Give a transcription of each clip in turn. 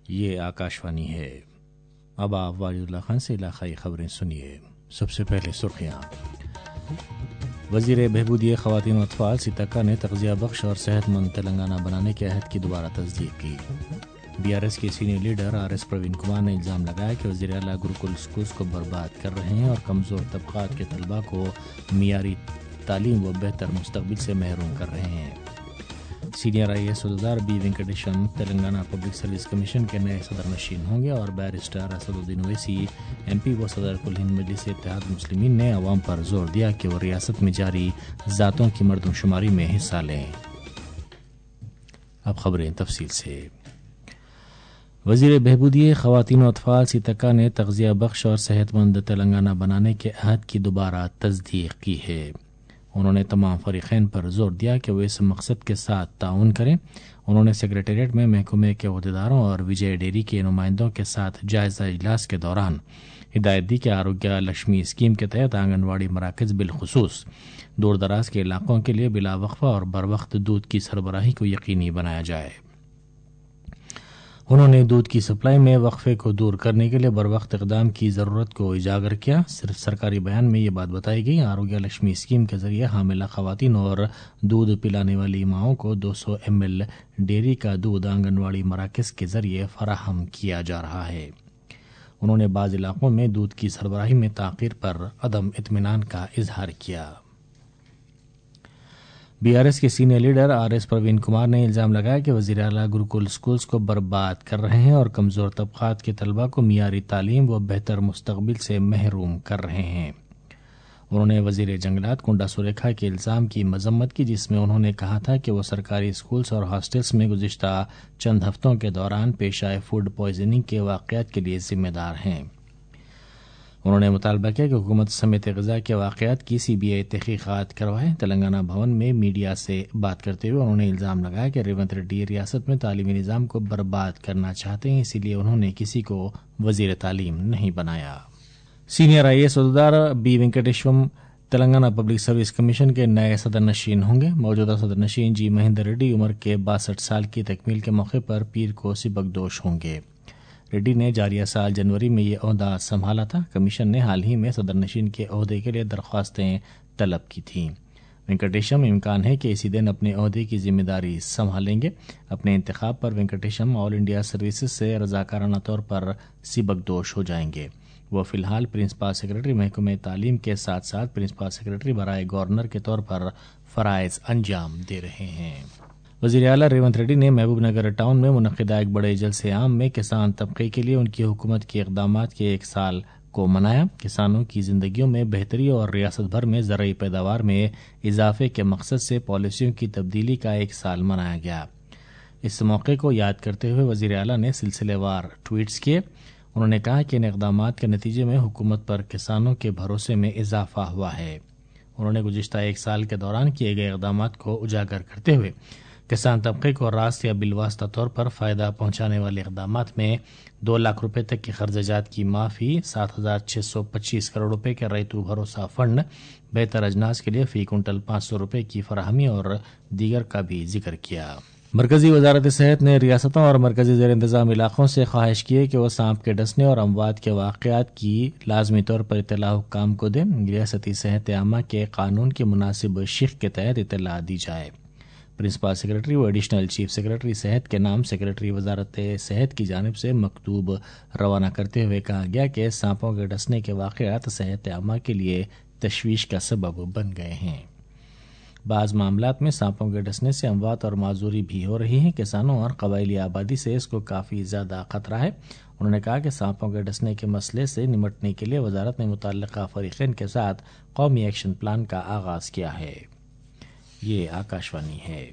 یہ آکاشوانی ہے۔ اب آپ ولی اللہ خان سے علاقائی خبریں سنیے۔ سب سے پہلے سرخیاں۔ وزیر بہبودی خواتین و اطفال سیتکا نے تغذیہ بخش اور صحت مند تلنگانہ بنانے کے عہد کی دوبارہ تصدیق کی۔ بی آر ایس کے senior leader R S Praveen Kumar نے الزام لگایا کہ وزیر اعلیٰ گروکل اسکولز کو برباد کر رہے ہیں اور کمزور طبقات کے طلباء کو معیاری تعلیم و بہتر مستقبل سے محروم کر رہے ہیں۔ سینئر آئی ایس عہدیدار B Venkatesham Telangana public service commission کے نئے صدر نشین ہوں گے اور بیرسٹر اسد الدین اویسی ایم پی و صدر کل ہند مجلس اتحاد مسلمین نے عوام پر زور دیا کہ وہ ریاست میں جاری ذاتوں کی مردم شماری میں حصہ لیں۔ اب خبریں تفصیل سے۔ وزیر بہبودی خواتین و اطفال سیتکا نے تغذیہ بخش اور صحت مند تلنگانہ بنانے کے عہد کی دوبارہ تصدیق کی ہے۔ انہوں نے تمام فریقین پر زور دیا کہ وہ اس مقصد کے ساتھ تعاون کریں۔ انہوں نے سیکریٹریٹ میں محکمے کے عہدیداروں اور وجے ڈیری کے نمائندوں کے ساتھ جائزہ اجلاس کے دوران ہدایت دی کہ آروگیہ لکشمی اسکیم کے تحت آنگن واڑی مراکز بالخصوص دور دراز کے علاقوں کے لیے بلا وقفہ اور بروقت دودھ کی سربراہی کو یقینی بنایا جائے۔ انہوں نے دودھ کی سپلائی میں وقفے کو دور کرنے کے لیے بروقت اقدام کی ضرورت کو اجاگر کیا۔ صرف سرکاری بیان میں یہ بات بتائی گئی۔ آروگیہ لکشمی اسکیم کے ذریعے حاملہ خواتین اور دودھ پلانے والی ماؤں کو 200 ml ڈیری کا دودھ آنگن واڑی مراکز کے ذریعے فراہم کیا جا رہا ہے۔ انہوں نے بعض علاقوں میں دودھ کی سربراہی میں تاخیر پر عدم اطمینان کا اظہار کیا۔ بی آر ایس کے senior leader R S Praveen Kumar نے الزام لگایا کہ وزیر اعلیٰ گروکل اسکولز کو برباد کر رہے ہیں اور کمزور طبقات کے طلباء کو معیاری تعلیم و بہتر مستقبل سے محروم کر رہے ہیں۔ انہوں نے وزیر جنگلات کنڈا سریکھا کے الزام کی مذمت کی، جس میں انہوں نے کہا تھا کہ وہ سرکاری اسکولز اور ہاسٹلز میں گزشتہ چند ہفتوں کے دوران پیش آئے فوڈ پوائزننگ کے واقعات کے لیے ذمہ دار ہیں۔ انہوں نے مطالبہ کیا کہ حکومت سمیت غذا کے واقعات کی سی بی آئی تحقیقات کروائے۔ تلنگانہ بھون میں میڈیا سے بات کرتے ہوئے انہوں نے الزام لگایا کہ ریونت ریڈی ریاست میں تعلیمی نظام کو برباد کرنا چاہتے ہیں، اسی لیے انہوں نے کسی کو وزیر تعلیم نہیں بنایا۔ سینئر آئی ایس عہدیدار B Venkatesham Telangana public service commission کے نئے صدر نشین ہوں گے۔ موجودہ صدر نشین جی مہندر ریڈی عمر کے 62 سال کی تکمیل کے موقع پر پیر کو سبکدوش ہوں گے۔ ریڈی نے جاریہ سال جنوری میں یہ عہدہ سنبھالا تھا۔ کمیشن نے حال ہی میں صدر نشین کے عہدے کے لیے درخواستیں طلب کی تھیں۔ وینکٹیشم امکان ہے کہ اسی دن اپنے عہدے کی ذمہ داری سنبھالیں گے۔ اپنے انتخاب پر وینکٹیشم آل انڈیا سروسز سے رضاکارانہ طور پر سبکدوش ہو جائیں گے۔ وہ فی الحال پرنسپل سیکرٹری محکمہ تعلیم کے ساتھ ساتھ پرنسپل سیکرٹری برائے گورنر کے طور پر فرائض انجام دے رہے ہیں۔ وزیر اعلیٰ ریونت ریڈی نے محبوب نگر ٹاؤن میں منعقدہ ایک بڑے جلسے عام میں کسان طبقے کے لیے ان کی حکومت کے اقدامات کے 1 سال کو منایا۔ کسانوں کی زندگیوں میں بہتری اور ریاست بھر میں زرعی پیداوار میں اضافے کے مقصد سے پالیسیوں کی تبدیلی کا 1 سال منایا گیا۔ اس موقع کو یاد کرتے ہوئے وزیر اعلیٰ نے سلسلے وار ٹویٹس کیے۔ انہوں نے کہا کہ ان اقدامات کے نتیجے میں حکومت پر کسانوں کے بھروسے میں اضافہ ہوا ہے۔ انہوں نے گزشتہ 1 سال کے دوران کیے گئے اقدامات کو اجاگر کرتے ہوئے کسان طبقے کو راست یا بالواسطہ طور پر فائدہ پہنچانے والے اقدامات میں 2 لاکھ روپے تک کی قرض جات کی معافی، 7,625 کروڑ روپے کے ریتو بھروسہ فنڈ، بہتر اجناس کے لیے فی کنٹل 500 روپے کی فراہمی اور دیگر کا بھی ذکر کیا۔ مرکزی وزارت صحت نے ریاستوں اور مرکزی زیر انتظام علاقوں سے خواہش کی ہے کہ وہ سانپ کے ڈسنے اور اموات کے واقعات کی لازمی طور پر اطلاع حکام کو دیں۔ ریاستی صحت عامہ کے قانون کی مناسب شق کے تحت اطلاع دی جائے۔ پرنسپل سیکرٹری و ایڈیشنل چیف سیکرٹری صحت کے نام سیکرٹری وزارت صحت کی جانب سے مکتوب روانہ کرتے ہوئے کہا گیا کہ سانپوں کے ڈسنے کے واقعات صحت عامہ کے لیے تشویش کا سبب بن گئے ہیں۔ بعض معاملات میں سانپوں کے ڈسنے سے اموات اور معذوری بھی ہو رہی ہے۔ کسانوں اور قبائلی آبادی سے اس کو کافی زیادہ خطرہ ہے۔ انہوں نے کہا کہ سانپوں کے ڈسنے کے مسئلے سے نمٹنے کے لیے وزارت نے متعلقہ فریقین کے ساتھ قومی ایکشن پلان کا آغاز کیا ہے۔ یہ آکاشوانی ہے۔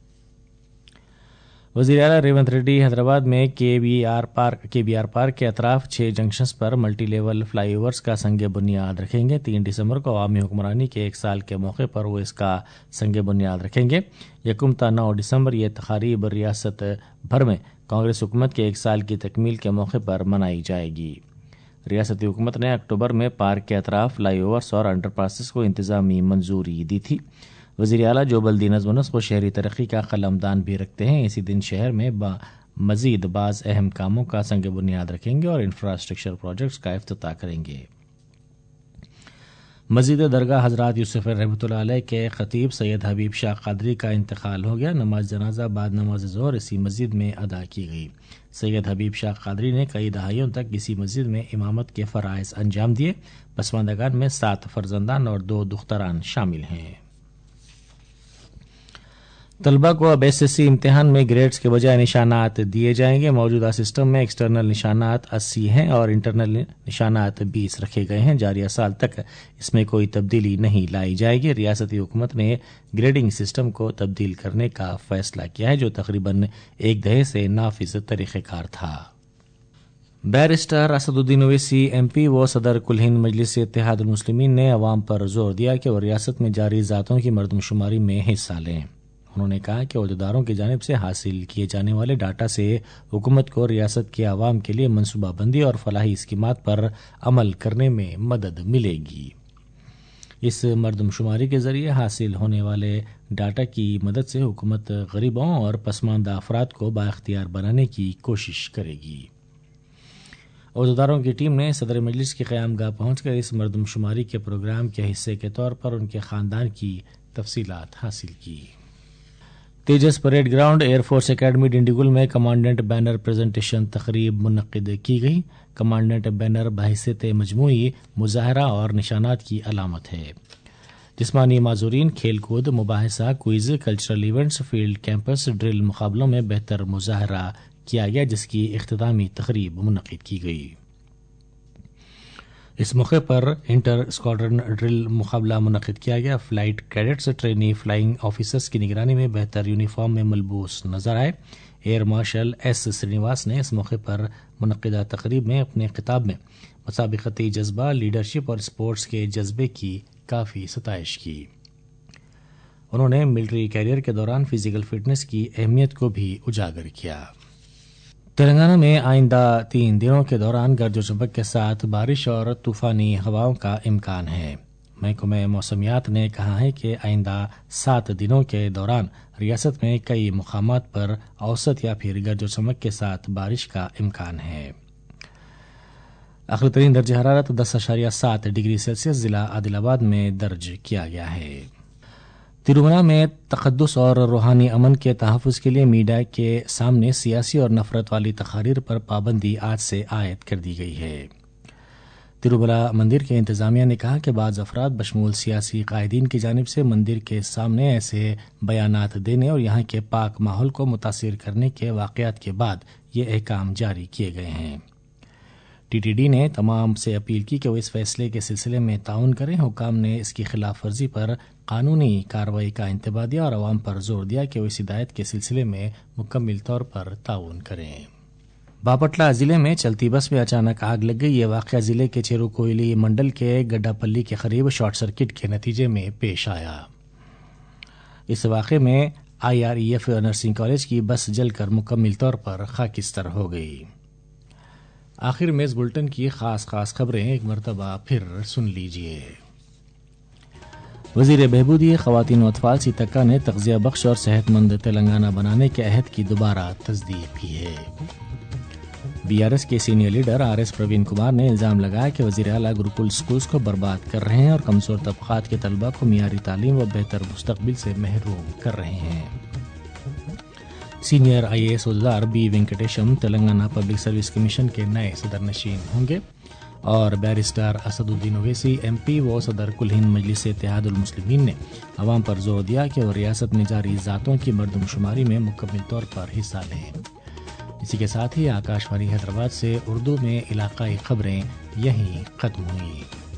وزیر اعلیٰ ریونت ریڈی حیدرآباد میں کے بی آر پارک کے اطراف 6 جنکشنز پر ملٹی لیول فلائی اوورز کا سنگ بنیاد رکھیں گے۔ 3 دسمبر کو عوامی حکمرانی کے 1 سال کے موقع پر وہ اس کا سنگ بنیاد رکھیں گے۔ 1 تا 9 دسمبر یہ تقریب ریاست بھر میں کانگریس حکومت کے 1 سال کی تکمیل کے موقع پر منائی جائے گی۔ ریاستی حکومت نے اکتوبر میں پارک کے اطراف فلائی اوورز اور انڈر پاسز کو انتظامی منظوری دی تھی۔ وزیر اعلیٰ جو بلدی نظم و نسق و شہری ترقی کا قلمدان بھی رکھتے ہیں، اسی دن شہر میں مزید بعض اہم کاموں کا سنگ بنیاد رکھیں گے اور انفراسٹرکچر پروجیکٹس کا افتتاح کریں گے۔ مسجد درگاہ حضرات یوسف رحمۃ اللہ علیہ کے خطیب سید حبیب شاہ قادری کا انتقال ہو گیا۔ نماز جنازہ بعد نماز ظہر اسی مسجد میں ادا کی گئی۔ سید حبیب شاہ قادری نے کئی دہائیوں تک اسی مسجد میں امامت کے فرائض انجام دیے۔ پسماندگان میں 7 فرزندان اور 2 دختران شامل ہیں۔ طلبہ کو اب SSC امتحان میں گریڈز کے بجائے نشانات دیے جائیں گے۔ موجودہ سسٹم میں ایکسٹرنل نشانات 80 ہیں اور انٹرنل نشانات 20 رکھے گئے ہیں۔ جاریہ سال تک اس میں کوئی تبدیلی نہیں لائی جائے گی۔ ریاستی حکومت نے گریڈنگ سسٹم کو تبدیل کرنے کا فیصلہ کیا ہے، جو تقریباً 1 دہائی سے نافذ طریقہ کار تھا۔ بیرسٹر اسد الدین اویسی MP و صدر کل ہند مجلس اتحاد المسلمین نے عوام پر زور دیا کہ وہ ریاست میں جاری ذاتوں کی مردم شماری میں حصہ لیں۔ انہوں نے کہا کہ عہدیداروں کی جانب سے حاصل کیے جانے والے ڈاٹا سے حکومت کو ریاست کے عوام کے لیے منصوبہ بندی اور فلاحی اسکیمات پر عمل کرنے میں مدد ملے گی۔ اس مردم شماری کے ذریعے حاصل ہونے والے ڈاٹا کی مدد سے حکومت غریبوں اور پسماندہ افراد کو بااختیار بنانے کی کوشش کرے گی۔ عہدیداروں کی ٹیم نے صدر مجلس کی قیام گاہ پہنچ کر اس مردم شماری کے پروگرام کے حصے کے طور پر ان کے خاندان کی تفصیلات حاصل کی۔ Tejas parade ground air force academy Dundigal میں کمانڈنٹ بینر پریزنٹیشن تقریب منعقد کی گئی۔ کمانڈنٹ بینر بحیثیت مجموعی مظاہرہ اور نشانات کی علامت ہے۔ جسمانی معذورین، کھیل کود، مباحثہ، quiz, cultural events, field camps, drill مقابلوں میں بہتر مظاہرہ کیا گیا، جس کی اختتامی تقریب منعقد کی گئی۔ اس موقع پر انٹر اسکواڈرن ڈرل مقابلہ منعقد کیا گیا۔ Flight cadets trainee flying officers کی نگرانی میں بہتر یونیفارم میں ملبوس نظر آئے۔ ایئر مارشل S سرینیواس نے اس موقع پر منعقدہ تقریب میں اپنے خطاب میں مسابقتی جذبہ، لیڈرشپ اور اسپورٹس کے جذبے کی کافی ستائش کی۔ انہوں نے ملٹری کیریئر کے دوران فزیکل فٹنس کی اہمیت کو بھی اجاگر کیا۔ تلنگانہ میں آئندہ 3 دنوں کے دوران گرج و چمک کے ساتھ بارش اور طوفانی ہواؤں کا امکان ہے۔ محکمہ موسمیات نے کہا ہے کہ آئندہ 7 دنوں کے دوران ریاست میں کئی مقامات پر اوسط یا پھر گرج و چمک کے ساتھ بارش کا امکان ہے۔ آخری ترین درجہ حرارت 10.7 ڈگری سیلسیس ضلع عادل آباد میں درج کیا گیا ہے۔ تروملا میں تقدس اور روحانی امن کے تحفظ کے لیے میڈیا کے سامنے سیاسی اور نفرت والی تقاریر پر پابندی آج سے عائد کر دی گئی ہے۔ تروملا مندر کے انتظامیہ نے کہا کہ بعض افراد بشمول سیاسی قائدین کی جانب سے مندر کے سامنے ایسے بیانات دینے اور یہاں کے پاک ماحول کو متاثر کرنے کے واقعات کے بعد یہ احکام جاری کیے گئے ہیں۔ TTD نے تمام سے اپیل کی کہ وہ اس فیصلے کے سلسلے میں تعاون کریں۔ حکام نے اس کی خلاف ورزی پر قانونی کارروائی کا انتباہ دیا اور عوام پر زور دیا کہ وہ اس ہدایت کے سلسلے میں مکمل طور پر تعاون کریں۔ باپٹلہ ضلع میں چلتی بس میں اچانک آگ لگ گئی۔ یہ واقعہ ضلع کے چیرو کوئلی منڈل کے گڈا پلی کے قریب شارٹ سرکٹ کے نتیجے میں پیش آیا۔ اس واقعے میں IREF نرسنگ کالج کی بس جل کر مکمل طور پر خاکستر ہو گئی۔ آخر میں اس بلٹن کی خاص خبریں ایک مرتبہ پھر سن لیجیے۔ وزیر بہبودی خواتین و اطفال سیتکا نے تغذیہ بخش اور صحت مند تلنگانہ بنانے کے عہد کی دوبارہ تصدیق کی ہے۔ BRS کے senior leader RS Praveen Kumar نے الزام لگایا کہ وزیر اعلیٰ گروکل اسکولز کو برباد کر رہے ہیں اور کمزور طبقات کے طلبہ کو معیاری تعلیم و بہتر مستقبل سے محروم کر رہے ہیں۔ سینئر IAS عہدیدار B Venkatesham Telangana public service commission کے نئے صدر نشین ہوں گے اور بیرسٹر اسد الدین اویسی MP و صدر کل ہند مجلس اتحاد المسلمین نے عوام پر زور دیا کہ وہ ریاست میں جاری ذاتوں کی مردم شماری میں مکمل طور پر حصہ لیں۔ اسی کے ساتھ ہی آکاش وانی حیدرآباد سے اردو میں علاقائی خبریں یہیں ختم ہوئیں۔